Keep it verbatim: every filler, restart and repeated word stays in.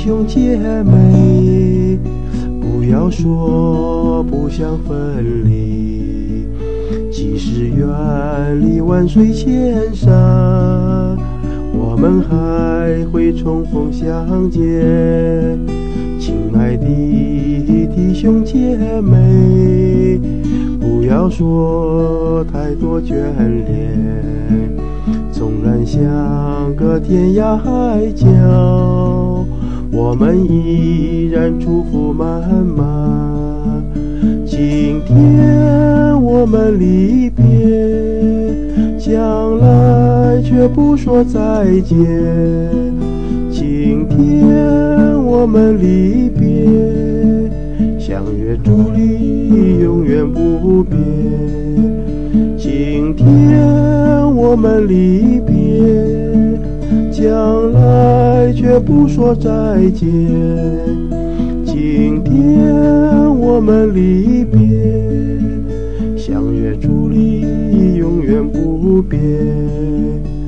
兄姐妹，不要说不想分离，即使远离万水千山，我们还会重逢相见。亲爱的弟兄姐妹，不要说太多眷恋，纵然相隔天涯海角，我们依然祝福满满。今天我们离别，将来却不说再见。今天我们离别，相约伫立永远不变。今天我们离别，将来却不说再见。今天我们离别，相约伫立永远不变。